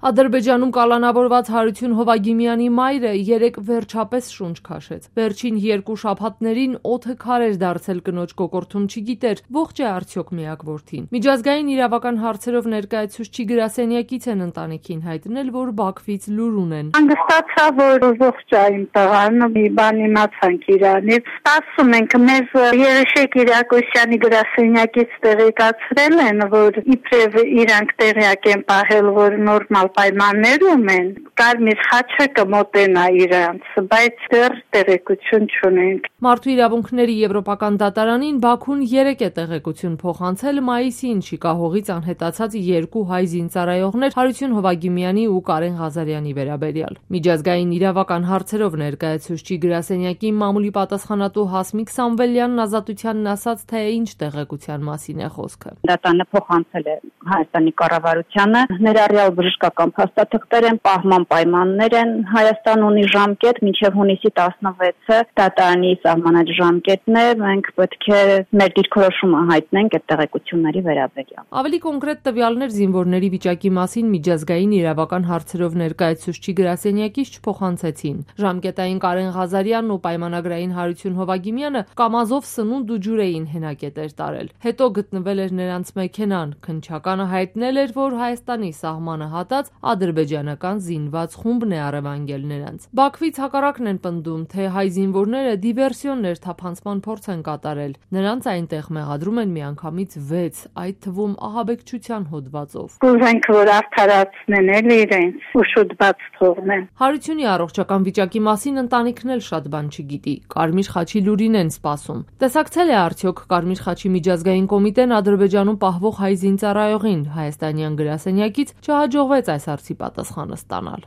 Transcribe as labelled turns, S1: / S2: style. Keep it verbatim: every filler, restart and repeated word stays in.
S1: Ադրբեջանում կալանավորված Հարություն Հովագիմյանի մայրը երեկ վերջապես շունչ քաշեց։ Վերջին երկու շաբաթներին օդը քար էր դարձել կնոջ կոկորդում, չգիտեր ողջ է արդյոք միակ որդին։ Միջազգային իրավական հարցերով ներկայացուցիչ գրասենյակից են ընտանիքին հայտնել, որ Բաքվից լուր ունեն։
S2: Հանգստացա, որ ողջ է իմ տղան, մի բան իմացանք իրանից։ Սպասում ենք, մեզ Երեշեկ Իրակոսյանի գրասենյակից տեղեկացրել են, որ իբրև իրանք տեղյակ են պահել, որ նորմալ պայմաններում են, Կարմիր խաչը կմոտենա իրանց, բայց դեռ տեղեկություն չունենք։
S1: Մարդու իրավունքների եվրոպական դատարանին Բաքուն երեկ է տեղեկություն փոխանցել մայիսին Շիկահողից անհետացած երկու հայ զինծառայողներ Հարություն Հովագիմյանի ու Կարեն Ղազարյանի վերաբերյալ։ Միջազգային իրավական հարցերով ներկայացուցիչ գրասենյակի մամուլի պատասխանատու Հասմիկ Սամվելյանն Ազատությանն ասաց, թե ինչ տեղեկության մասին է խոսքը։
S3: Դատարանը փոխանցել է Հայաստանի կառավարությանը, ներառյալ բժշկական փաստաթղթեր են, պահման պայմաններ են, Հայաստան ունի ժամկետ մինչև հունիսի տասնվեցը, դատարանի սահմանած ժամկետն է, մենք պետք է մեր դիրքորոշումը հայտնենք այդ տեղեկությունների վերաբերյալ։
S1: Ավելի կոնկրետ տվյալներ զինվորների վիճակի մասին միջազգային իրավական հարցերով ներկայացուցիչ գրասենյակից չփոխանցեցին։ Ժամկետային Կարեն Ղազարյանն ու պայմանագրային Հարություն Հովագիմյանը կամազով սնունդ ու ջուր էին հենակետեր տարել։ Հետո գտնվել էր նրանց մեքենան, քննչականը հայտնել էր, որ Հայաստանի սահմանը հատած ադրբեջանական զինված խումբն է առևանգել նրանց։ Բաքվից հակառակն են պնդում, թե հայ զինվորները դիվերսիոն ներթափանցման փորձ են կատարել։ Նրանց այնտեղ մեղադրում են միանգամից վեց, այդ թվում ահաբեկչության հոդվածով։
S2: Կուզենք, որ արդարացնեն էլ իրենց ու շուտ բաց թողնեն։
S1: Հարությունի առողջական վիճակի մասին ընտանիքն էլ շատ բան չգիտի։ Կարմիր խաչի լուրին են սպասում։ Տեսակցել է արդյոք Կարմիր խաչի միջազգային կոմիտեն Ադրբեջանում պահվող հայ զինծառայողին։ Հայաստանյան գրասենյակից չհաջողվեց այս հարցի պատասխանը ստանալ։